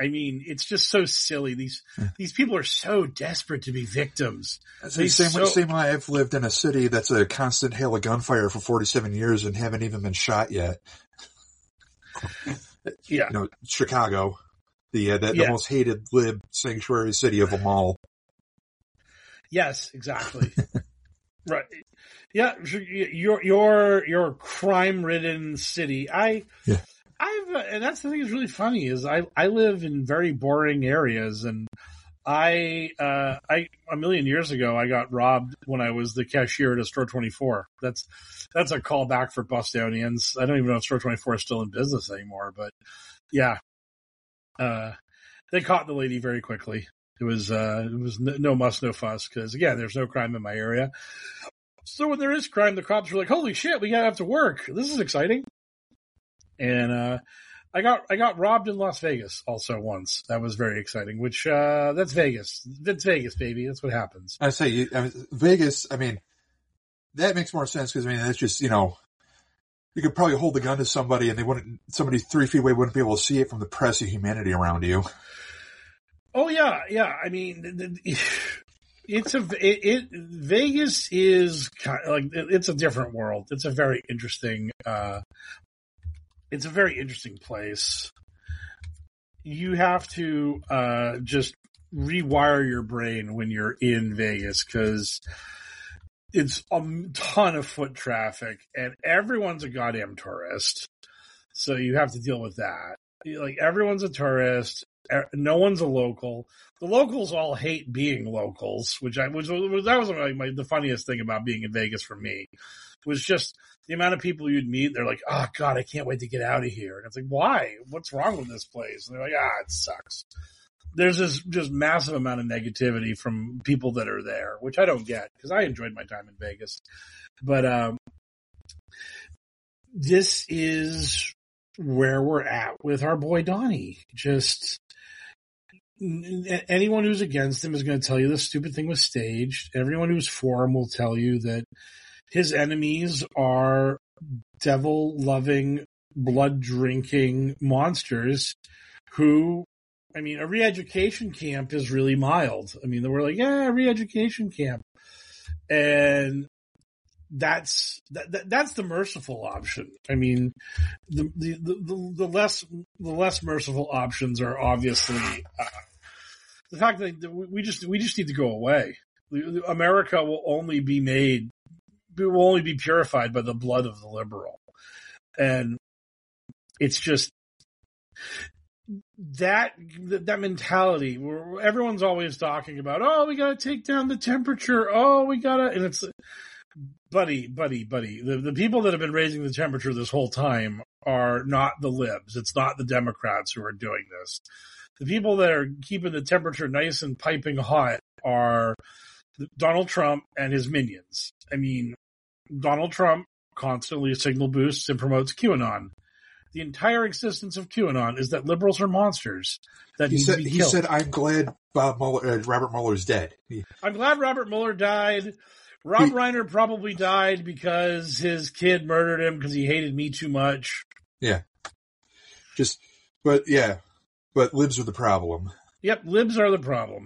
I mean, it's just so silly. These people are so desperate to be victims. Same way I've lived in a city that's a constant hail of gunfire for 47 years and haven't even been shot yet. Yeah. Chicago, the most hated lib sanctuary city of them all. Yes, exactly. Right. Yeah. Your crime-ridden city. And that's the thing that's really funny is I live in very boring areas, and I a million years ago I got robbed when I was the cashier at a Store 24. That's a callback for Bostonians. I don't even know if Store 24 is still in business anymore, but yeah, they caught the lady very quickly. It was no muss, no fuss, because again, there's no crime in my area. So when there is crime, the cops were like, "Holy shit, we gotta have to work. This is exciting." And I got robbed in Las Vegas also once. That was very exciting. Which that's Vegas. That's Vegas, baby. That's what happens. I say Vegas. I mean, that makes more sense because that's just you could probably hold the gun to somebody and somebody 3 feet away wouldn't be able to see it from the press of humanity around you. Oh yeah. I mean, Vegas is kind of like it's a different world. It's a very interesting. It's a very interesting place. You have to just rewire your brain when you're in Vegas because it's a ton of foot traffic and everyone's a goddamn tourist. So you have to deal with that. Like everyone's a tourist. No one's a local. The locals all hate being locals, that was like the funniest thing about being in Vegas for me was just the amount of people you'd meet. They're like, "Oh God, I can't wait to get out of here." And it's like, why? What's wrong with this place? And they're like, it sucks. There's this just massive amount of negativity from people that are there, which I don't get because I enjoyed my time in Vegas. But this is where we're at with our boy Donnie. Just anyone who's against him is going to tell you this stupid thing was staged. Everyone who's for him will tell you that his enemies are devil-loving, blood-drinking monsters who, I mean, a re-education camp is really mild. I mean, they were like, yeah, re-education camp. And that's the merciful option. I mean, the less merciful options are obviously the fact that we just need to go away. America will only be purified by the blood of the liberal, and it's just that mentality where everyone's always talking about, oh, we got to take down the temperature. Oh, we got to, and it's. Buddy. The people that have been raising the temperature this whole time are not the libs. It's not the Democrats who are doing this. The people that are keeping the temperature nice and piping hot are Donald Trump and his minions. I mean, Donald Trump constantly signal boosts and promotes QAnon. The entire existence of QAnon is that liberals are monsters that need to be killed. He said, "I'm glad Robert Mueller's dead." I'm glad Robert Mueller died. Rob Reiner probably died because his kid murdered him because he hated me too much. Yeah. But libs are the problem. Yep, libs are the problem.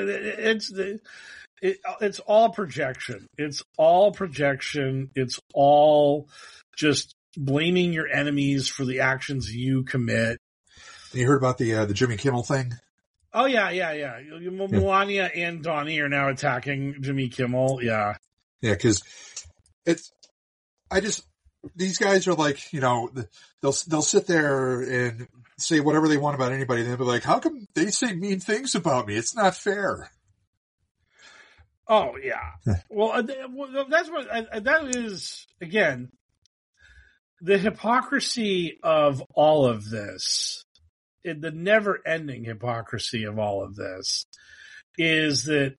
It's all projection. It's all projection. It's all just blaming your enemies for the actions you commit. And you heard about the Jimmy Kimmel thing? Oh yeah. Melania and Donnie are now attacking Jimmy Kimmel. Yeah. Yeah, because these guys are like, they'll sit there and say whatever they want about anybody. And they'll be like, how come they say mean things about me? It's not fair. Oh yeah. Well, that's what, that is, again, the hypocrisy of all of this. The never-ending hypocrisy of all of this is that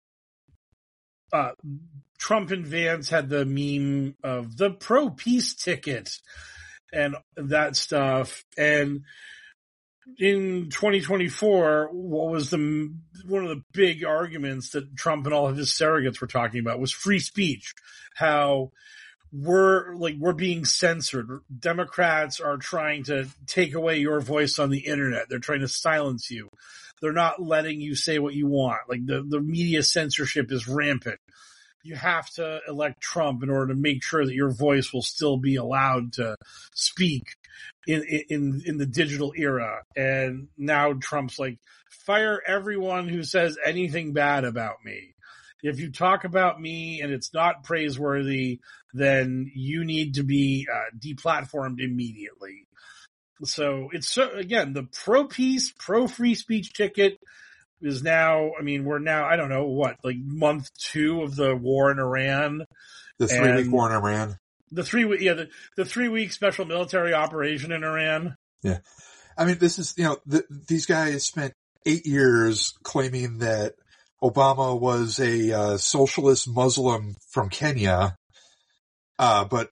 Trump and Vance had the meme of the pro-peace ticket and that stuff. And in 2024, what was one of the big arguments that Trump and all of his surrogates were talking about was free speech. How we're being censored. Democrats are trying to take away your voice on the internet. They're trying to silence you. They're not letting you say what you want. Like the media censorship is rampant. You have to elect Trump in order to make sure that your voice will still be allowed to speak in the digital era. And now Trump's like, fire everyone who says anything bad about me. If you talk about me and it's not praiseworthy, then you need to be deplatformed immediately. So it's, again, the pro-peace, pro-free speech ticket is now, I mean, we're now, I don't know, what, like month 2 of the war in Iran? The 3-week war in Iran. The 3-week special military operation in Iran. Yeah. I mean, this is, these guys spent 8 years claiming that Obama was a socialist Muslim from Kenya. But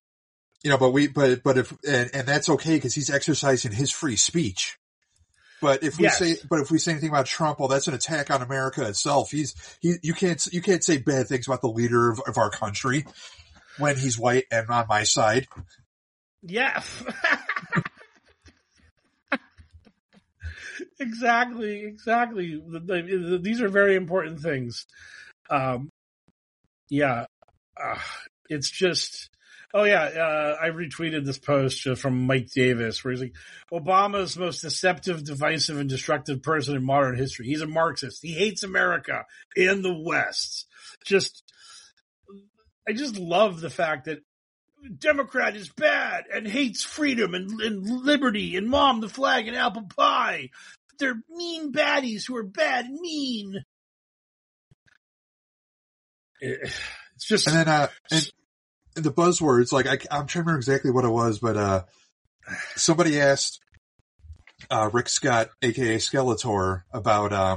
that's okay because he's exercising his free speech. But if we say anything about Trump, well, that's an attack on America itself. You can't say bad things about the leader of our country when he's white and on my side. Yeah. Exactly. These are very important things. It's just, I retweeted this post from Mike Davis where he's like, Obama's most deceptive, divisive, and destructive person in modern history. He's a Marxist. He hates America and the West. I just love the fact that Democrat is bad and hates freedom and liberty and mom, the flag, and apple pie. They're mean baddies who are bad and mean. It's just... And then, and the buzzwords, like, I'm trying to remember exactly what it was, but somebody asked Rick Scott, aka Skeletor, about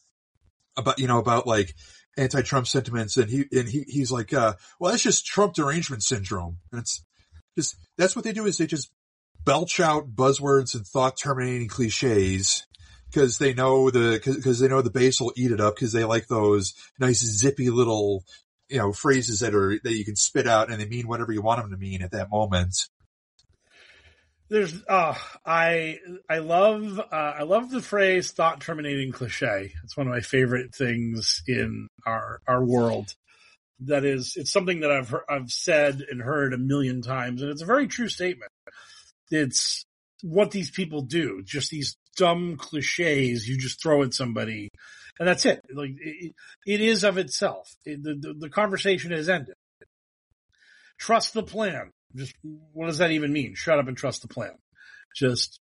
like anti-Trump sentiments, and he's like, well, that's just Trump derangement syndrome, and it's just, that's what they do, is they just belch out buzzwords and thought-terminating cliches because they know the base will eat it up because they like those nice zippy little phrases that you can spit out and they mean whatever you want them to mean at that moment. There's, I love the phrase thought terminating cliche. It's one of my favorite things in our world. That is, it's something that I've said and heard a million times, and it's a very true statement. It's what these people do. Just these dumb cliches you just throw at somebody. And that's it. Like it is of itself. The conversation has ended. Trust the plan. Just what does that even mean? Shut up and trust the plan. Just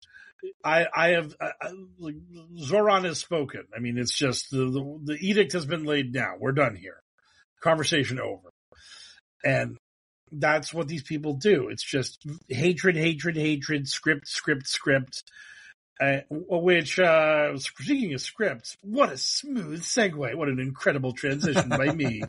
like Zoran has spoken. I mean, it's just the edict has been laid down. We're done here. Conversation over. And that's what these people do. It's just hatred, script. Which, speaking of scripts, what a smooth segue. What an incredible transition by me.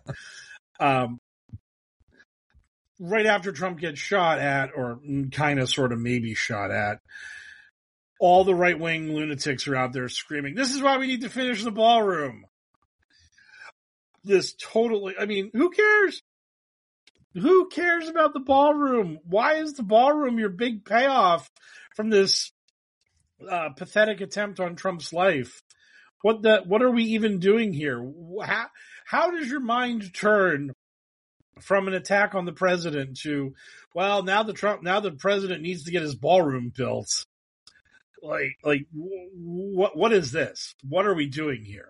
Right after Trump gets shot at, or kind of sort of maybe shot at, all the right-wing lunatics are out there screaming, this is why we need to finish the ballroom. This totally, I mean, who cares? Who cares about the ballroom? Why is the ballroom your big payoff from this pathetic attempt on Trump's life? What are we even doing here? How does your mind turn from an attack on the president to, well, now the president needs to get his ballroom built? Like what is this? What are we doing here?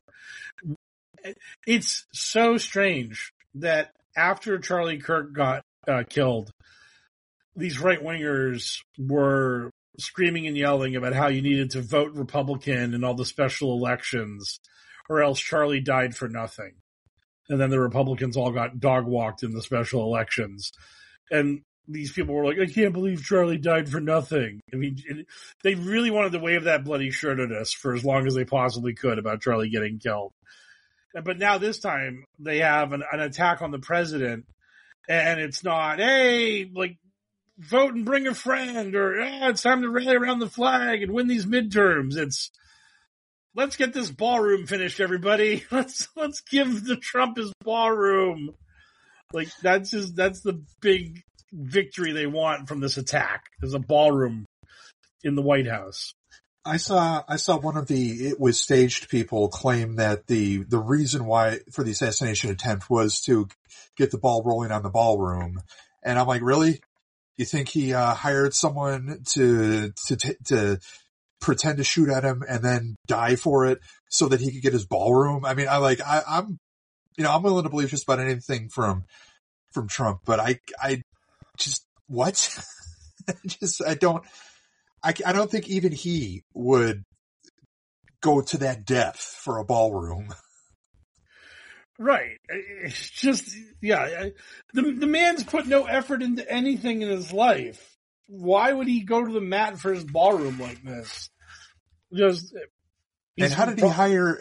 It's so strange that after Charlie Kirk got killed, these right-wingers were screaming and yelling about how you needed to vote Republican in all the special elections or else Charlie died for nothing. And then the Republicans all got dog-walked in the special elections. And these people were like, I can't believe Charlie died for nothing. I mean, they really wanted to wave that bloody shirt at us for as long as they possibly could about Charlie getting killed. But now this time they have an attack on the president, and it's not, hey, like, vote and bring a friend, or it's time to rally around the flag and win these midterms. It's, let's get this ballroom finished, everybody. Let's give the Trump his ballroom. Like, that's the big victory they want from this attack. There's a ballroom in the White House. I saw one of the it was staged people claim that the reason why for the assassination attempt was to get the ball rolling on the ballroom. And I'm like, really? You think he hired someone to pretend to shoot at him and then die for it so that he could get his ballroom? I mean, I'm willing to believe just about anything from Trump, but I just, what? I don't think even he would go to that depth for a ballroom. Right. It's just, yeah. The man's put no effort into anything in his life. Why would he go to the mat for his ballroom like this? And how did he hire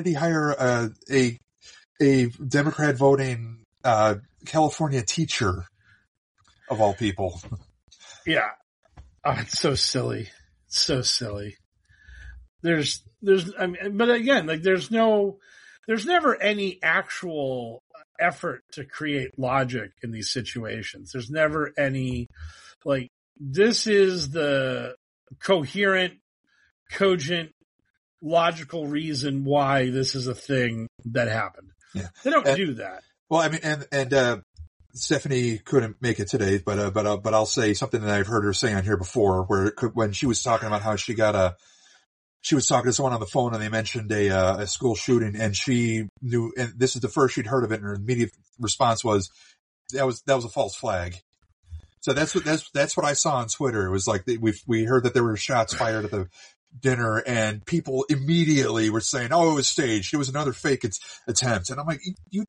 a Democrat voting California teacher of all people? Yeah. Oh, it's so silly. It's so silly. But again, like there's never any actual effort to create logic in these situations. There's never any, like, this is the coherent, cogent, logical reason why this is a thing that happened. Yeah. They don't do that. Well, I mean, and Stephanie couldn't make it today, but I'll say something that I've heard her say on here before, when she was talking about how she was talking to someone on the phone and they mentioned a school shooting, and she knew, and this is the first she'd heard of it, and her immediate response was, that was a false flag. So that's what I saw on Twitter. It was like, we heard that there were shots fired at the dinner, and people immediately were saying, oh, it was staged. It was another fake attempt. And I'm like,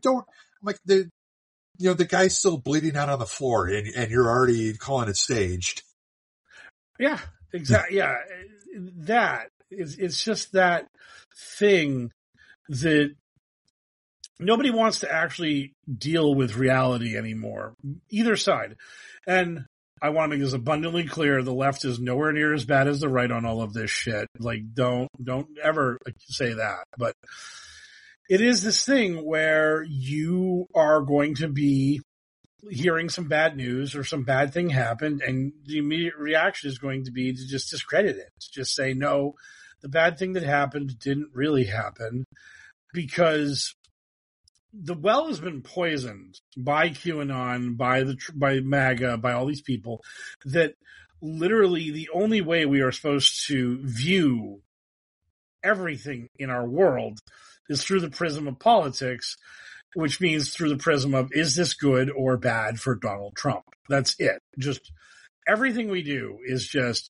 the guy's still bleeding out on the floor and you're already calling it staged. Yeah, exactly. Yeah. It's just that thing that nobody wants to actually deal with reality anymore, either side. And I want to make this abundantly clear. The left is nowhere near as bad as the right on all of this shit. Like, don't ever say that. But it is this thing where you are going to be hearing some bad news or some bad thing happened, and the immediate reaction is going to be to just discredit it. To just say, no, the bad thing that happened didn't really happen, because the well has been poisoned by QAnon, by MAGA, by all these people, that literally the only way we are supposed to view everything in our world is through the prism of politics, which means through the prism of, is this good or bad for Donald Trump? That's it. Just everything we do is just,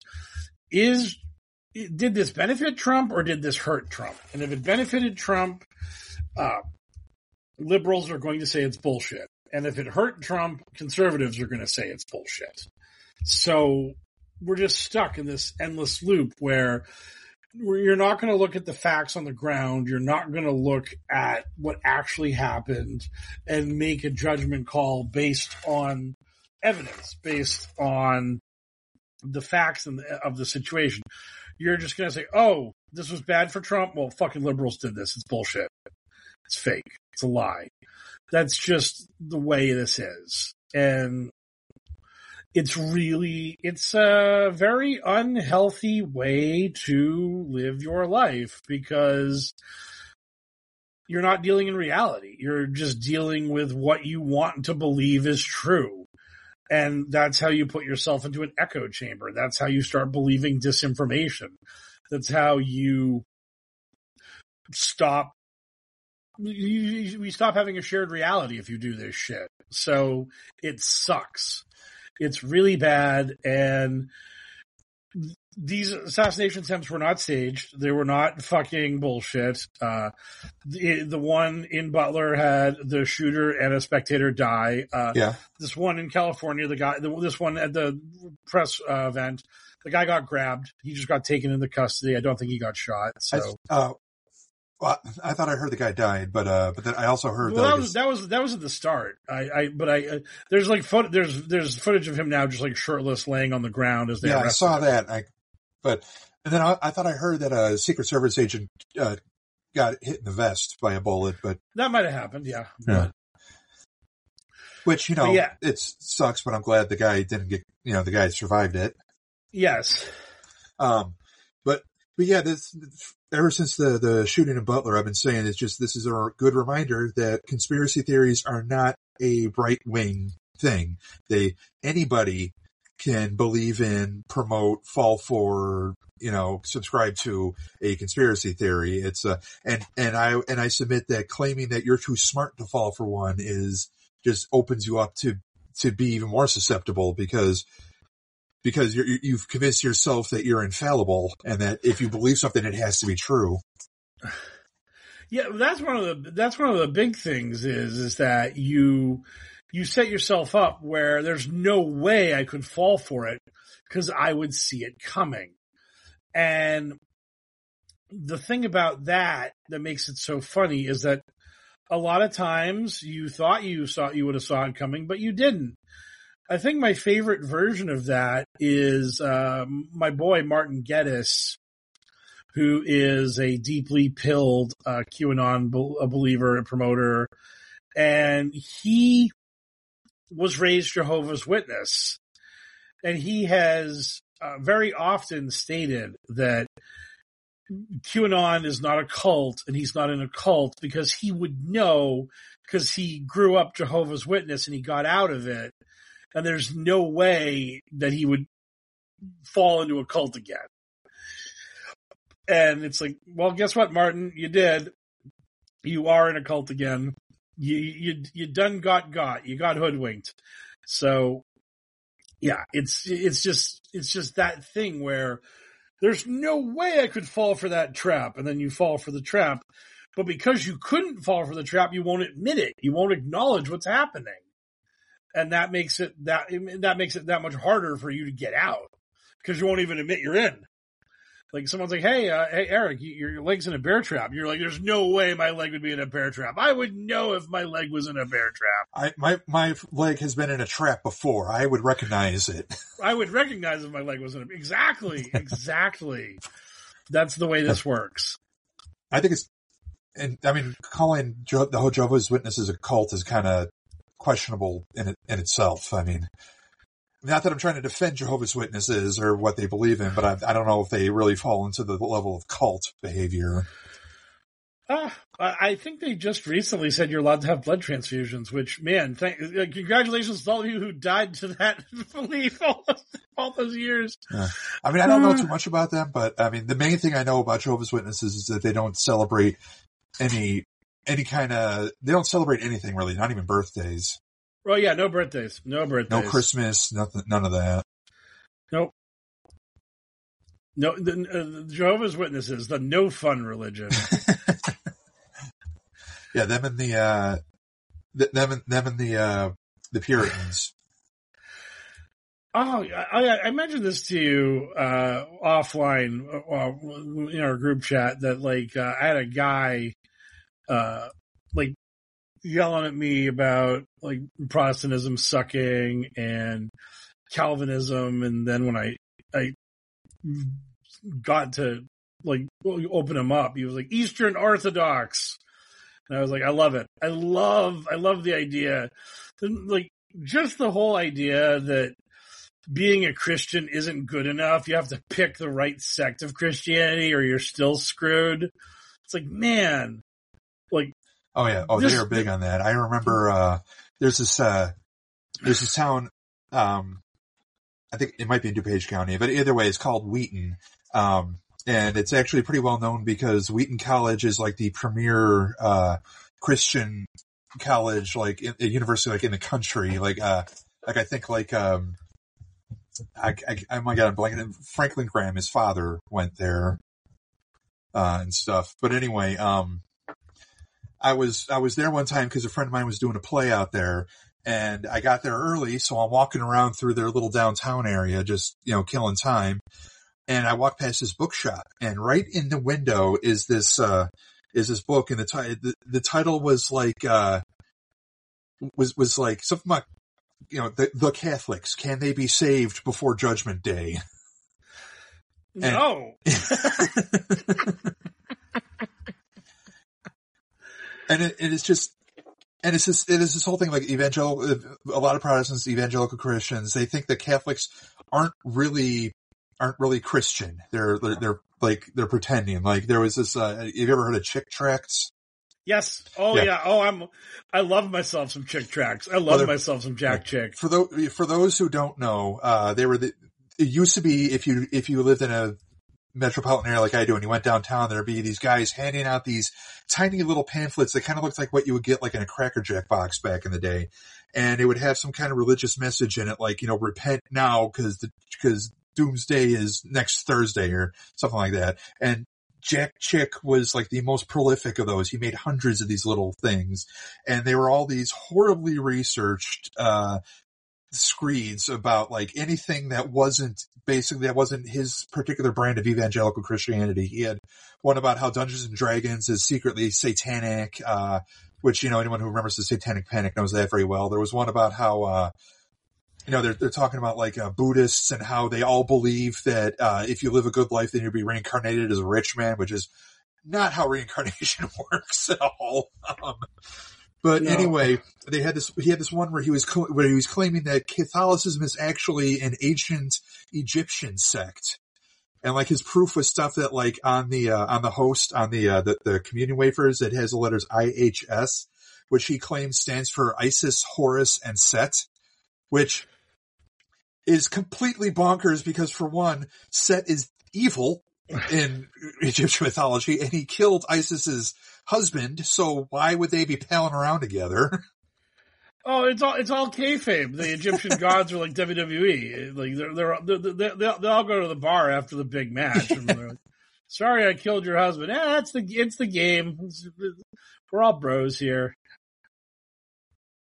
did this benefit Trump or did this hurt Trump? And if it benefited Trump, liberals are going to say it's bullshit. And if it hurt Trump, conservatives are going to say it's bullshit. So we're just stuck in this endless loop where you're not going to look at the facts on the ground. You're not going to look at what actually happened and make a judgment call based on evidence, based on the facts of the situation. You're just going to say, oh, this was bad for Trump. Well, fucking liberals did this. It's bullshit. It's fake. It's a lie. That's just the way this is. And it's a very unhealthy way to live your life, because you're not dealing in reality. You're just dealing with what you want to believe is true. And that's how you put yourself into an echo chamber. That's how you start believing disinformation. That's how you we stop having a shared reality if you do this shit. So it sucks. It's really bad. And these assassination attempts were not staged. They were not fucking bullshit. The one in Butler had the shooter and a spectator die. This one in California, this one at the press event, the guy got grabbed. He just got taken into custody. I don't think he got shot. So. Well, I thought I heard the guy died, but then I also heard that was at the start. There's like there's footage of him now just like shirtless laying on the ground as they arrested I saw him. that. And then I thought I heard that a Secret Service agent got hit in the vest by a bullet, but that might have happened. Yeah. Which, it sucks, but I'm glad the guy didn't get, the guy survived it. Yes. But yeah, ever since the shooting in Butler, I've been saying this is a good reminder that conspiracy theories are not a right wing thing. Anybody can believe in, promote, fall for, subscribe to a conspiracy theory. It's and I submit that claiming that you're too smart to fall for one just opens you up to be even more susceptible because you've convinced yourself that you're infallible and that if you believe something, it has to be true. Yeah, that's one of the big things is that you set yourself up where there's no way I could fall for it because I would see it coming. And the thing about that makes it so funny is that a lot of times you thought you would have saw it coming, but you didn't. I think my favorite version of that is my boy Martin Geddes, who is a deeply pilled QAnon believer and promoter, and he was raised Jehovah's Witness, and he has very often stated that QAnon is not a cult, and he's not in a cult because he would know because he grew up Jehovah's Witness and he got out of it. And there's no way that he would fall into a cult again. And it's like, well, guess what, Martin? You did. You are in a cult again. You done got. You got hoodwinked. So, yeah, it's just that thing where there's no way I could fall for that trap. And then you fall for the trap. But because you couldn't fall for the trap, you won't admit it. You won't acknowledge what's happening. And that makes it that much harder for you to get out because you won't even admit you're in. Like someone's like, hey, Eric, your leg's in a bear trap. You're like, there's no way my leg would be in a bear trap. I would know if my leg was in a bear trap. My leg has been in a trap before. I would recognize it. I would recognize if my leg was in a exactly. That's the way this works. I think calling the whole Jehovah's Witnesses a cult is kind of questionable in itself. I mean, not that I'm trying to defend Jehovah's Witnesses or what they believe in, but I don't know if they really fall into the level of cult behavior. I think they just recently said you're allowed to have blood transfusions, which, man, congratulations to all of you who died to that belief all those years. Yeah. I mean, I don't know too much about them, but I mean, the main thing I know about Jehovah's Witnesses is that they don't celebrate they don't celebrate anything really, not even birthdays. Well, yeah, no birthdays. No Christmas, nothing, none of that. Nope. No, the Jehovah's Witnesses, the no fun religion. Yeah, them and the Puritans. Oh, I mentioned this to you offline in our group chat that I had a guy yelling at me about Protestantism sucking and Calvinism, and then when I got to open him up, he was like Eastern Orthodox, and I was like, I love it. I love the idea, just the whole idea that being a Christian isn't good enough. You have to pick the right sect of Christianity or you're still screwed. It's like, man, oh yeah. Oh, they are big on that. I remember, there's this town, I think it might be in DuPage County, but either way, it's called Wheaton. And it's actually pretty well known because Wheaton College is the premier, Christian college, a university, in the country. I think oh my God, I'm blanking. Franklin Graham, his father, went there, and stuff. But anyway, I was there one time because a friend of mine was doing a play out there, and I got there early, so I'm walking around through their little downtown area, just, killing time. And I walked past this bookshop, and right in the window is this book, and the title was something like, the Catholics, can they be saved before Judgment Day? No. And it's just, And it is this whole thing like a lot of Protestants, evangelical Christians, they think that Catholics aren't really Christian. They're pretending. Like there was this, have you ever heard of Chick Tracts? Yes. Oh yeah. Oh, I love myself some Chick Tracts. I love myself some Jack Chick. For those who don't know, it used to be if you lived in a metropolitan area like I do and you went downtown, there'd be these guys handing out these tiny little pamphlets that kind of looked like what you would get like in a Cracker Jack box back in the day. And it would have some kind of religious message in it, like, repent now because doomsday is next Thursday or something like that. And Jack Chick was like the most prolific of those. He made hundreds of these little things, and they were all these horribly researched, screeds about like anything that wasn't his particular brand of evangelical Christianity. He had one about how Dungeons and Dragons is secretly satanic, which, anyone who remembers the Satanic Panic knows that very well. There was one about how, they're talking about like Buddhists and how they all believe that if you live a good life, then you'll be reincarnated as a rich man, which is not how reincarnation works at all. But no. Anyway, he had this one where he was claiming that Catholicism is actually an ancient Egyptian sect. And like his proof was stuff that like on the host, on the communion wafers, it has the letters IHS, which he claims stands for Isis, Horus, and Set, which is completely bonkers because, for one, Set is evil in Egyptian mythology, and he killed Isis's husband, so why would they be palling around together? Oh, it's all kayfabe. The Egyptian gods are like WWE. Like they all go to the bar after the big match. And they're like, sorry, I killed your husband. It's the game. We're all bros here.